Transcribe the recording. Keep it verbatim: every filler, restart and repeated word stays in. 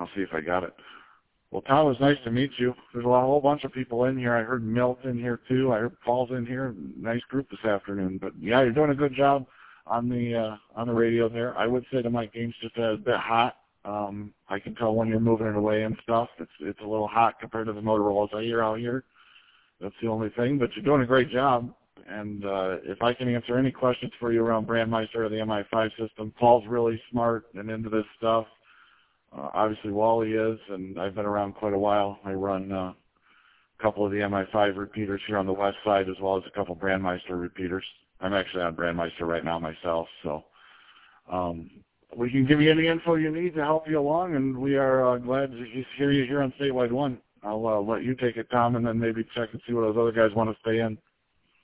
I'll see if I got it. Well, Tom, it was nice to meet you. There's a, lot, a whole bunch of people in here. I heard Milt in here, too. I heard Paul's in here. Nice group this afternoon. But, yeah, you're doing a good job on the uh, on the radio there. I would say that my game's just a bit hot. Um, I can tell when you're moving it away and stuff. It's it's a little hot compared to the Motorola's I hear out here. That's the only thing. But you're doing a great job. And uh, if I can answer any questions for you around Brandmeister or the M I five system, Paul's really smart and into this stuff. Uh, obviously, Wally is, and I've been around quite a while. I run uh, a couple of the M I five repeaters here on the west side, as well as a couple Brandmeister repeaters. I'm actually on Brandmeister right now myself, so um, we can give you any info you need to help you along, and we are uh, glad to hear you here on Statewide One. I'll uh, let you take it, Tom, and then maybe check and see what those other guys want to stay in.